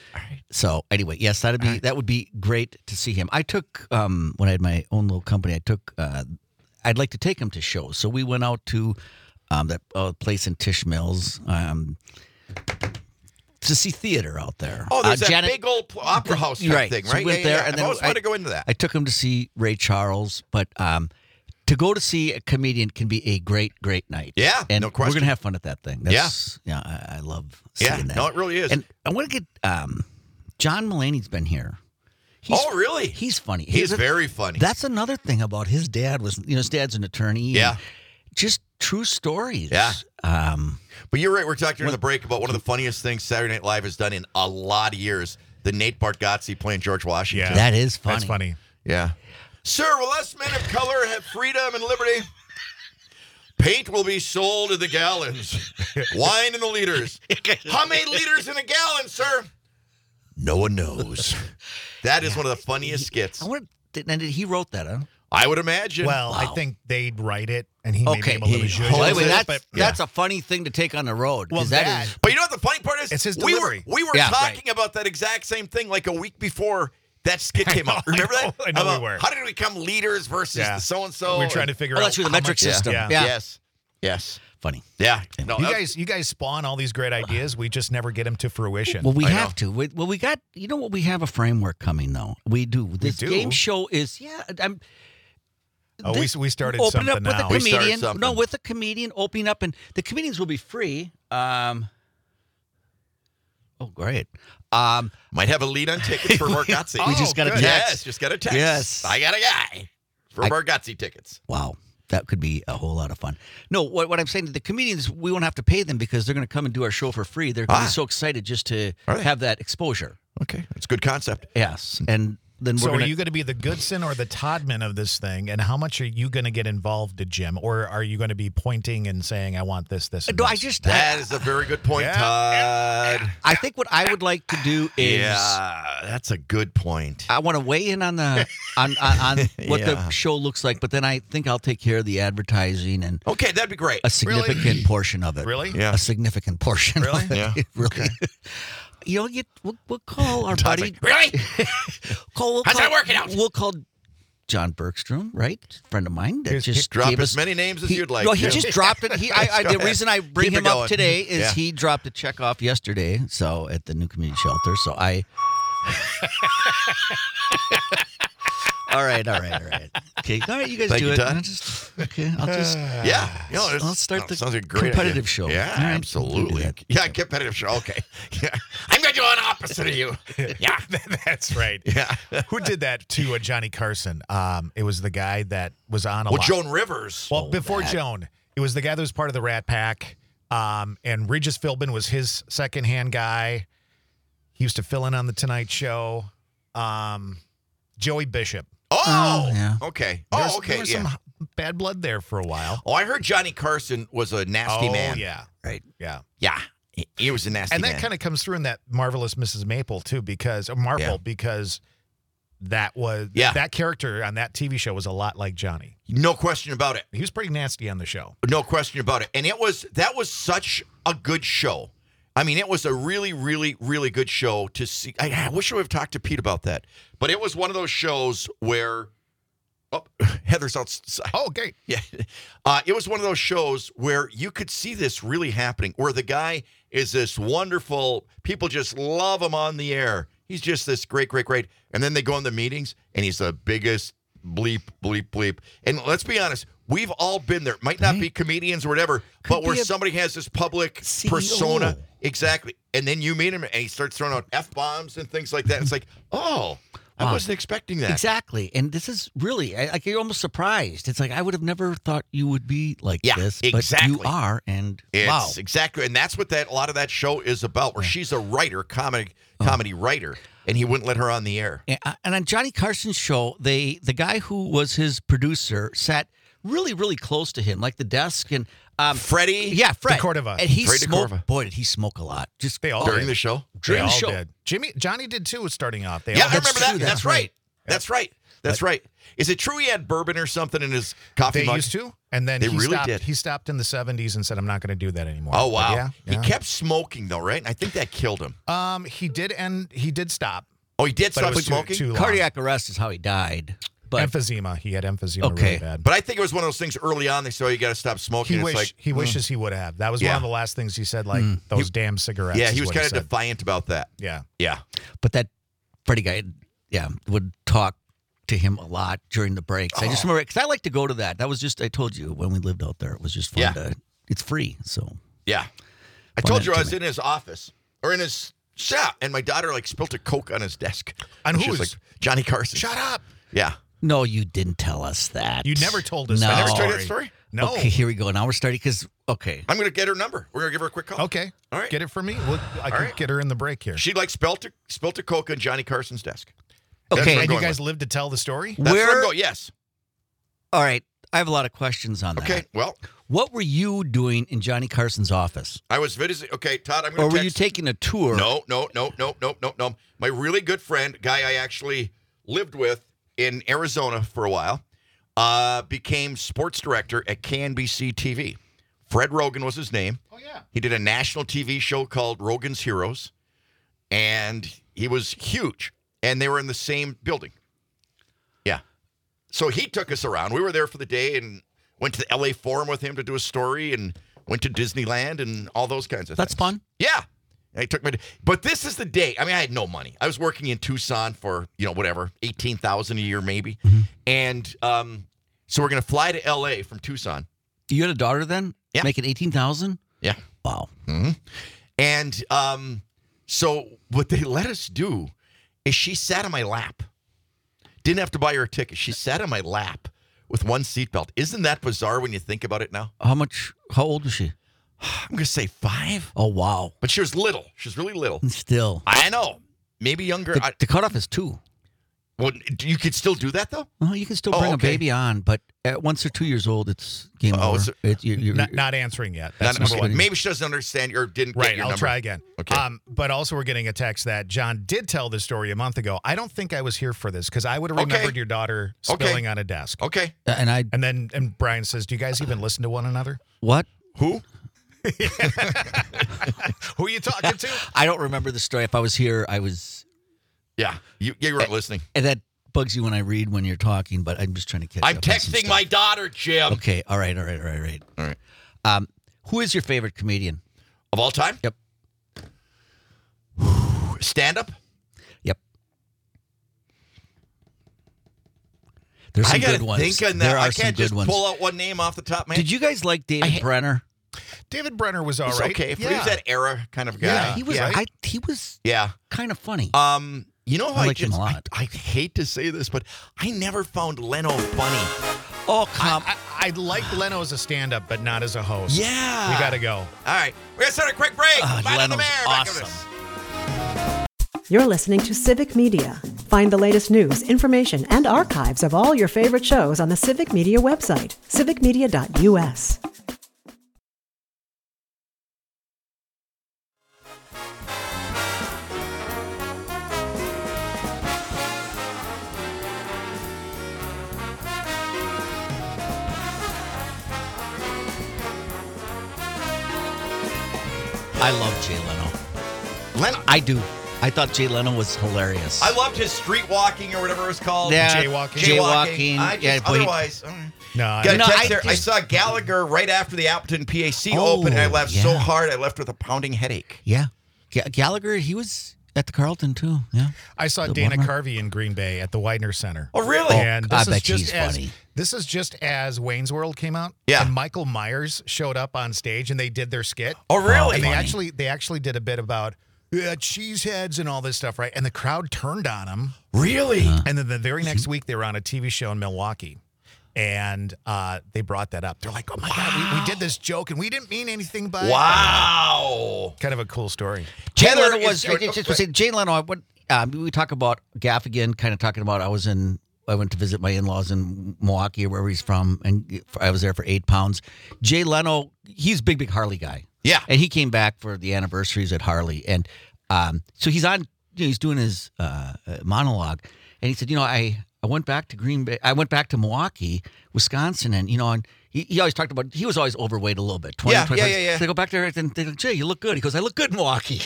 So anyway, yes, that'd be that would be great to see him. I took um, when I had my own little company. I took. Uh, I'd like to take him to shows, so we went out to um, that uh, place in Tisch Mills um, to see theater out there. Oh, there's Uh, that Janet- big old pl- opera house type right. thing, So right? we went Yeah, there, yeah, yeah. and I've then always I- wanted to go into that. I took him to see Ray Charles, but um, to go to see a comedian can be a great, great night. Yeah, and no we're question. gonna have fun at that thing. That's, yeah, yeah, I, I love seeing Yeah, that. no, it really is. And I want to get um, John Mulaney's been here. He's, Oh, really? He's funny. He's a- very funny. That's another thing about his dad was, you know, his dad's an attorney. and Yeah. Just true stories. Yeah. Um, But you're right. We're talking during the break about one of the funniest things Saturday Night Live has done in a lot of years. The Nate Bargatze playing George Washington. Yeah. that is funny. That's funny. Yeah. Sir, will us men of color have freedom and liberty? Paint will be sold in the gallons. Wine in the liters. How many liters in a gallon, sir? No one knows. That is one of the funniest skits. I wonder, did, and did he wrote that, huh? I would imagine. Well, I Wow. think they'd write it, and he may Okay. be able to He zhuzh holds Wait, it, wait, that's, but that's a funny thing to take on the road. 'cause Well, that that- is- But you know what the funny part is? It's his we were, delivery. we were Yeah, talking right. about that exact same thing like a week before that skit I came know, out. Remember I know, that? I know we About were. How did we become leaders versus Yeah. the so-and-so? we're trying to figure Oh, out. that's true, the how metric much- system. Yeah. Yeah. Yes. Yes. funny. Yeah. No, You that- guys, you guys spawn all these great ideas. We just never get them to fruition. Well, we I have know. to. We, well, we got, you know what? We have a framework coming, though. We do. This do? game show is, yeah. I'm, oh, we this- we started open something up with now. a We started comedian. something. No, with a comedian, opening up, and the comedians will be free. Um, oh, great. Um, might have a lead on tickets for Bargatze. we just got a good. text. Yes, just got a text. Yes. I got a guy for I- Bargatze tickets. Wow. That could be a whole lot of fun. No, what, what I'm saying, the comedians, we won't have to pay them because they're going to come and do our show for free. They're going to Ah. be so excited just to Are they? have that exposure. Okay, it's a good concept. Yes. And then So we're are going you going to be the Goodson or the Todman of this thing? And how much are you going to get involved, Jim? Or are you going to be pointing and saying, I want this, this, and No, I this? just, That I, is a very good point, Yeah, Todd. I think what I would like to do is Yeah, that's a good point. I want to weigh in on the on on, on what Yeah. the show looks like, but then I think I'll take care of the advertising and Okay, that'd be great. a significant portion of it. Really? Yeah. A significant portion. Really? Of it. Yeah. Really. You know, you, we'll, we'll call our Todd's buddy. like, really? Call, we'll How's call, that working out? We'll call John Bergstrom, right? Friend of mine that Here's- just Drop gave as us many names as he, you'd like. Well, he Jim. just dropped it. He, I, I, Go the ahead. reason I bring Keep him it up going. today is Yeah. he dropped a check off yesterday, so at the new community shelter. So I. all right, all right, all right. Okay, all right. You guys Thank do you, it. Todd. I'll just okay. I'll just. Yeah, you know, it's- I'll start no, the sounds like a great competitive idea. show. Yeah, All right, absolutely. we'll do that. Yeah, competitive show. Okay. Yeah, I'm going to do an opposite of you. Yeah, That's right. yeah. Who did that to uh, Johnny Carson? Um, it was the guy that was on a Well, lot. Joan Rivers. Well, before that. Joan, it was the guy that was part of the Rat Pack. Um, and Regis Philbin was his secondhand guy. He used to fill in on the Tonight Show. Um, Joey Bishop. Oh, Oh, yeah. okay. There's- Oh, okay. There was Yeah. some bad blood there for a while. Oh, I heard Johnny Carson was a nasty oh, man. yeah. Right. Yeah. Yeah, he, he was a nasty And man. that kind of comes through in that Marvelous Missus Maple, too, because, or Marple, Yeah. because that was, Yeah. that character on that T V show was a lot like Johnny. No question about it. He was pretty nasty on the show. No question about it. And it was that was such a good show. I mean, it was a really, really, really good show to see. I, I wish I would have talked to Pete about that. But it was one of those shows where oh, Heather's outside. Oh, okay. Yeah. Uh, it was one of those shows where you could see this really happening, where the guy is this wonderful, people just love him on the air. He's just this great, great, great. And then they go in the meetings, and he's the biggest bleep, bleep, bleep. And let's be honest, we've all been there. Might not be comedians or whatever, but where be a somebody has this public C E O. persona. Exactly. And then you meet him, and he starts throwing out F-bombs and things like that. It's like, oh, I Wow. wasn't expecting that. Exactly. And this is really, I, like, you're almost surprised. It's like, I would have never thought you would be like Yeah, this. exactly. But you are. And It's wow. exactly, and that's what that a lot of that show is about. Where she's a writer, comedy, comedy writer, and he wouldn't let her on the air. And, and on Johnny Carson's show, they the guy who was his producer sat really, really close to him, like the desk. And um, Freddie, yeah, Fred. DeCordova. And he Freddie smoked, DeCordova. boy, did he smoke a lot. Just They all during did. the show. during They the all show. did. Jimmy, Johnny did too. Starting off, they Yeah, all I did. remember true, that. that's That's right. That's right. That's right. Is it true he had bourbon or something in his coffee They mug? used to, and then They he really stopped. did. He stopped in the seventies and said, "I'm not going to do that anymore." Oh But wow. yeah, He yeah. kept smoking though, right? And I think that killed him. Um, he did, and he did stop. Oh, he did But stop it was too, smoking. too long. Cardiac arrest is how he died. But emphysema. He had emphysema Okay. really bad. But I think it was one of those things early on. They said, "Oh, you got to stop smoking." he It's wish, like he mm. wishes he would have. That was Yeah. one of the last things he said. Like those damn cigarettes. Yeah, he is was what kind of said. defiant about that. Yeah. Yeah. but that Freddie guy, yeah, would talk to him a lot during the breaks. I just Oh. remember because I like to go to that. That was just I told you when we lived out there. It was just fun. Yeah. To, it's free, so Yeah. I Fun told you I was entertainment. in his office or in his shop, and my daughter like spilt a Coke on his desk. On And she was whose? like, Johnny Carson. Shut up. Yeah. no, you didn't tell us that. You never told us No. that I never told you story. that story? No. Okay, here we go. Now we're starting because, okay. I'm going to get her number. We're going to give her a quick call. Okay. All right. Get it for me. We'll, I can right. get her in the break here. She'd like spelt a, spelt a Coca on Johnny Carson's desk. That's Okay. what I'm And you going guys with. live to tell the story? That's Where- where I'm going. Yes. All right. I have a lot of questions on that. Okay. Well, What were you doing in Johnny Carson's office? I was visiting. Okay, Todd, I'm Or going to were you taking a tour? No, no, no, no, no, no, no. My really good friend, guy I actually lived with in Arizona for a while, uh, became sports director at K N B C T V. Fred Rogan was his name. Oh, yeah. He did a national T V show called Rogan's Heroes, and he was huge. And they were in the same building. Yeah. So he took us around. We were there for the day and went to the L A Forum with him to do a story and went to Disneyland and all those kinds of That's things. fun. Yeah. I took my, but this is the day. I mean, I had no money. I was working in Tucson for, you know, whatever, eighteen thousand a year maybe. Mm-hmm. And um, so we're going to fly to L A from Tucson. You had a daughter then? Yeah. Making eighteen thousand Yeah. Wow. Mm-hmm. And um, so what they let us do is she sat on my lap. Didn't have to buy her a ticket. She sat on my lap with one seatbelt. Isn't that bizarre when you think about it now? How much, how old was she? I'm going to say five. Oh, wow. But she was little. She was really little. Still. I know. Maybe younger. The, I, the cutoff is two. well, you could still do that, though? Well, you can still Oh, bring okay. a baby on, but at once they're two years old, it's game Oh, over. is it- It- you- you- Not, not answering yet. Not That's number okay. one. Maybe she doesn't understand or didn't get Right, your I'll number. try again. Okay. Um, but also, we're getting a text that John did tell this story a month ago. I don't think I was here for this because I would have Okay. remembered your daughter Okay. spilling on a desk. Okay. and I, And then and Brian says, "Do you guys even listen to one another? what? Who? Who are you talking to?" I don't remember the story. If I was here, I was, Yeah. You, you weren't listening. and that bugs you when I read when you're talking, but I'm just trying to catch I'm up on some texting stuff. my daughter, Jim. Okay, all right, all right, all right, all right. All right. Um, who is your favorite comedian? Of all time? Yep. Stand up? Yep. There's some I gotta good ones. think on that. There are I some can't good just ones. pull out one name off the top, man. Did you guys like David I- Brenner? David Brenner was all It's right. okay. If yeah. he was that era kind of guy. Yeah, He was. Yeah. I, he was yeah. kind of funny. Um, you know, I I, liked him just, a I, lot. I hate to say this, but I never found Leno funny. oh come! I, I like Leno as a stand-up, but not as a host. Yeah. We got to go. All right. We're going to start a quick break. Ah, Find on the Leno's mayor. Back awesome. of this. You're listening to Civic Media. Find the latest news, information, and archives of all your favorite shows on the Civic Media website, civic media dot u s. I love Jay Leno. Leno. I do. I thought Jay Leno was hilarious. I loved his street walking or whatever it was called. Yeah, Jaywalking. Jaywalking. I just, Yeah, but he- otherwise, all right. No, I, Got a No, text I there. I just- saw Gallagher right after the Appleton P A C Oh, opened. And I laughed so yeah. hard, I left with a pounding headache. yeah, Ga- Gallagher. He was at the Carlton too. Yeah. I saw The Dana Warner? Carvey in Green Bay at the Widener Center. Oh, really? And I this is bet just he's as funny. this is just as Wayne's World came out. Yeah. And Michael Myers showed up on stage and they did their skit. Oh, really? And they funny. actually they actually did a bit about uh, cheese heads and all this stuff, right? And the crowd turned on him. Really? And then the very next week they were on a T V show in Milwaukee. And uh, they brought that up. They're like, "Oh my God, we, we did this joke and we didn't mean anything by it." Wow. Kind of a cool story. Jay Heather Leno is was. your- I just was saying, Jay Leno. I went, um, we talk about Gaffigan, kind of talking about. I was in. I went to visit my in-laws in Milwaukee, or wherever he's from, and I was there for eight pounds. Jay Leno, he's a big, big Harley guy. Yeah. and he came back for the anniversaries at Harley, and um, so he's on. You know, he's doing his uh, uh, monologue, and he said, "You know, I." I went back to Green Bay. I went back to Milwaukee, Wisconsin, and you know, and he, he always talked about. He was always overweight a little bit. twenty, Yeah, yeah, twenty-five. yeah, yeah. So they go back there and they go, Jay, you look good. He goes, I look good in Milwaukee.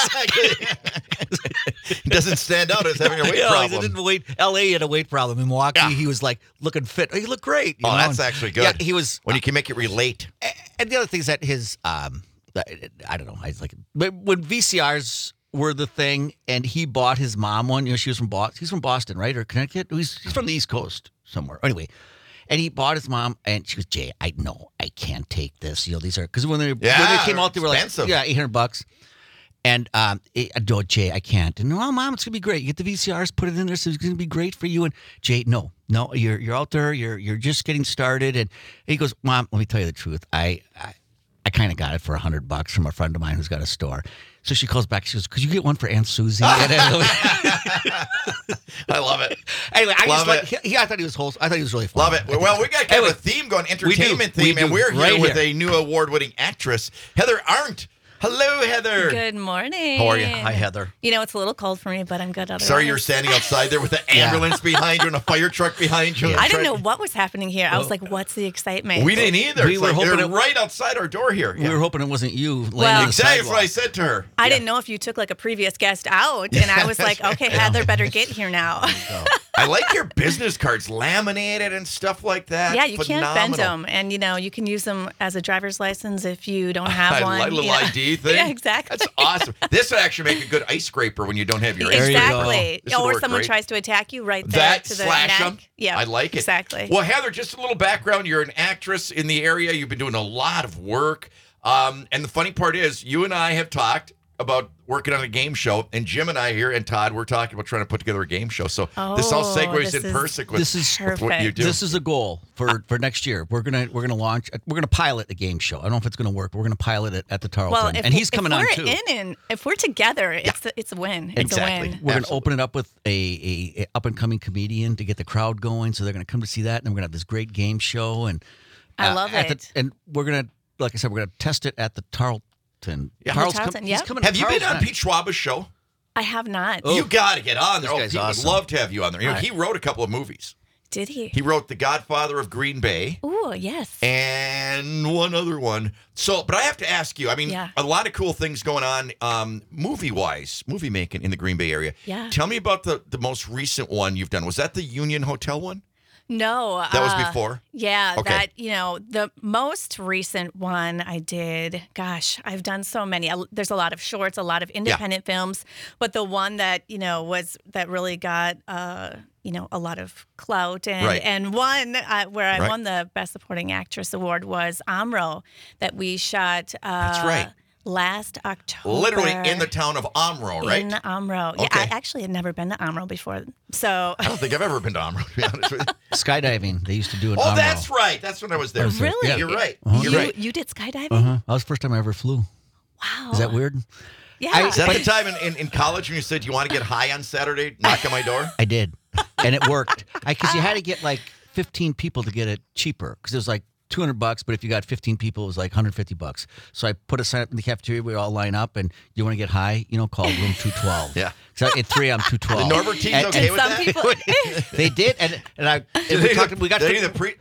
He doesn't stand out as having a weight Yeah, he problem. didn't weight. L A had a weight problem. In Milwaukee, Yeah. he was like looking fit. He looked great. you Oh, know, that's and- actually good. Yeah, he was. When you can make it relate. And the other thing is that his, um, I don't know. I like, but when V C Rs were the thing, and he bought his mom one. You know, she was from Boston. He's from Boston, right, or Connecticut? He's, he's from the East Coast somewhere. Anyway, and he bought his mom, and she goes, Jay, I know I can't take this. You know, these are because when they Yeah, when they came they're out, they were expensive. like, yeah, eight hundred bucks. And um, it, oh, Jay, I can't. And well, Mom, it's gonna be great. You get the V C Rs, put it in there, so it's gonna be great for you. And Jay, no, no, you're you're out there. You're you're just getting started. And he goes, Mom, let me tell you the truth. I I, I kind of got it for a hundred bucks from a friend of mine who's got a store. So she calls back. She goes, "Could you get one for Aunt Susie?" And I love it. Anyway, I Love just like it. he, he- I thought he was wholesome. I thought he was really fun. Love it. Well, we got kind Anyway, of a theme going, we do. entertainment We theme, do. and we're here Right with here. a new award-winning actress, Heather Arndt. Hello, Heather. Good morning. How are you? Hi, Heather. You know, it's a little cold for me, but I'm good otherwise. Sorry you're standing outside there with an Yeah. ambulance behind you and a fire truck behind you. I didn't know what was happening here. I was like, what's the excitement? We didn't either. We It's were like hoping they're it- right outside our door here. We Yeah. were hoping it wasn't you laying Well- on the Exactly sidewalk. what I said to her. I didn't know if you took like a previous guest out, and I was like, okay, Heather better get here now. I like your business cards laminated and stuff like that. Yeah, you can't bend Phenomenal. them, and you know you can use them as a driver's license if you don't have I one. like a little you know. I D thing. Yeah, exactly. That's awesome. This would actually make a good ice scraper when you don't have your ice There you scraper. go. Exactly. This would Or work someone great. tries to attack you right there That to the slash neck. them. Yeah, I like it. Exactly. Well, Heather, just a little background. You're an actress in the area. You've been doing a lot of work. Um, and the funny part is, you and I have talked about working on a game show, and Jim and I here and Todd, we're talking about trying to put together a game show. So this all Oh, segues this in is- perfect with, This is with what you perfect. do. This is a goal for, for next year. We're gonna we're gonna launch. We're gonna pilot a game show. I don't know if it's gonna work. But we're gonna pilot it at the Tarleton, well, if, and he's if coming on we're too. in and if we're together, it's a, it's a win. It's Exactly. a win. We're going to Absolutely. open it up with a, a, a up and coming comedian to get the crowd going. So they're going to come to see that, and then we're going to have this great game show. And I uh, love at the- it. and we're going to, like I said, we're going to test it at the Tarleton. Yeah. Carl's The Tarleton, he's yep. coming. to have you been Carl's on next. Pete Schwaba's show? I have not. Oh. You got to get on there. This Oh, guy's Pete awesome. would love to have you on there. You know, All right. he wrote a couple of movies. Did he? He wrote The Godfather of Green Bay. Oh, yes. And one other one. So, but I have to ask you, I mean, Yeah. a lot of cool things going on um, movie-wise, movie making in the Green Bay area. Yeah. Tell me about the, the most recent one you've done. Was that the Union Hotel one? No. That was uh, before? Yeah, Okay. that, you know, the most recent one I did, gosh, I've done so many. I, there's a lot of shorts, a lot of independent films, but the one that, you know, was, that really got, uh, you know, a lot of clout and, Right. and one uh, where I Right. won the Best Supporting Actress award was Amro that we shot uh, That's right. last October. Literally in the town of Omro, right? In Amro. Yeah, Okay. I actually had never been to Amro before. So I don't think I've ever been to Omro, to be honest with you. Skydiving. They used to do it. Oh, that's right. That's when I was there. was there. really? Yeah. You're right. You, You're right. you did skydiving? Uh huh. That was the first time I ever flew. Wow. Is that weird? Yeah. I- Is that the time in, in, in college when you said you want to get high on Saturday, knock on my door? I did, and it worked. Because you had to get like fifteen people to get it cheaper. Because it was like two hundred bucks, but if you got fifteen people, it was like one hundred fifty bucks. So I put a sign up in the cafeteria. We all line up, and you want to get high, you know, call room two twelve. Yeah. So at three, I'm two twelve. The Norbert team's And- okay and with some that? people, They did, and and I and we talked. We got They to the pre-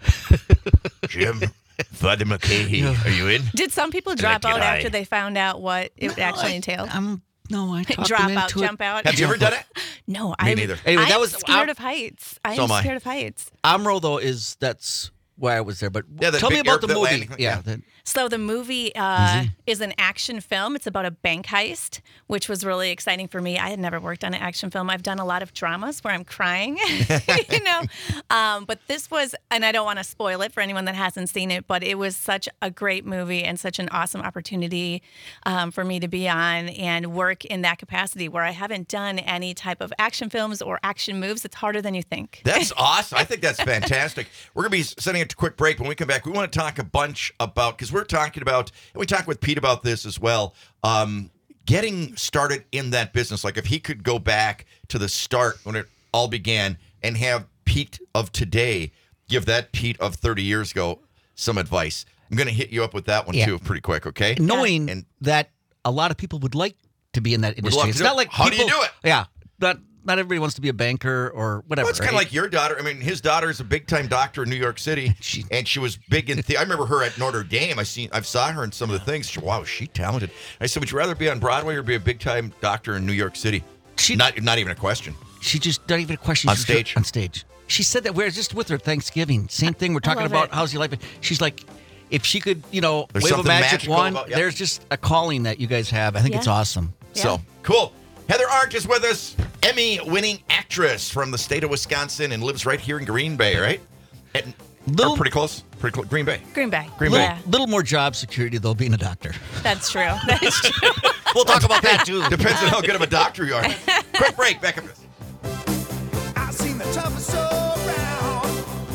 Jim, Father McKay, are you in? did some people drop get out high? after they found out what it actually entailed? I'm no, I talked Drop them out, into it. jump out. Have you ever done it? No, Me I'm neither. Anyway, that I'm was- scared I'm- of heights. I'm So am I. scared of heights. Amro though is that's why I was there. But Yeah, that tell me big about air- the that movie. landing- yeah, yeah. that- So the movie uh, is an action film. It's about a bank heist, which was really exciting for me. I had never worked on an action film. I've done a lot of dramas where I'm crying, you know. Um, but this was, and I don't want to spoil it for anyone that hasn't seen it, but it was such a great movie and such an awesome opportunity um, for me to be on and work in that capacity where I haven't done any type of action films or action moves. It's harder than you think. That's awesome. I think that's fantastic. We're going to be sending a quick break. When we come back, we want to talk a bunch about, because we're talking about, and we talked with Pete about this as well, um, getting started in that business. Like if he could go back to the start when it all began and have Pete of today give that Pete of thirty years ago some advice. I'm going to hit you up with that one Yeah. too pretty quick, okay? knowing And- that a lot of people would like to be in that love industry. to It's do not it. like How do you people- do it? Yeah, not not everybody wants to be a banker or whatever. Well, it's kind of right? like your daughter. I mean, his daughter is a big-time doctor in New York City, She- and she was big in. The- I remember her at Notre Dame. I seen, I saw her in some of the things. She, wow, is she talented? I said, would you rather be on Broadway or be a big-time doctor in New York City? She- not, not even a question. She just not even a question. On She was stage? On stage. She said that we're just with her Thanksgiving. Same thing. We're talking love about it. how's your life. She's like, if she could, you know, There's wave a something magic magical wand. about- yep. There's just a calling that you guys have. I think it's Yeah. awesome. So cool. Heather Arndt is with us, Emmy-winning actress from the state of Wisconsin, and lives right here in Green Bay, right? And, Little- or pretty close. Pretty close. Green Bay. Green Bay. Green Bay. Yeah, Little more job security though, being a doctor. that's true. That is true. We'll talk about that too. Depends on how good of a doctor you are. Quick break. Back up. I've seen the toughest around,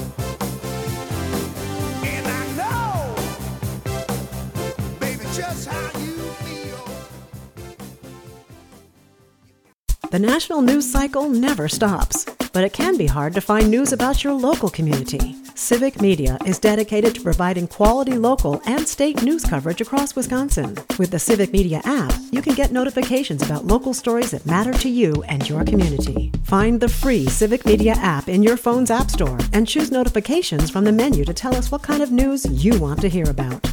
and I know, baby, just how you feel. The national news cycle never stops, but it can be hard to find news about your local community. Civic Media is dedicated to providing quality local and state news coverage across Wisconsin. With the Civic Media app, you can get notifications about local stories that matter to you and your community. Find the free Civic Media app in your phone's app store and choose notifications from the menu to tell us what kind of news you want to hear about.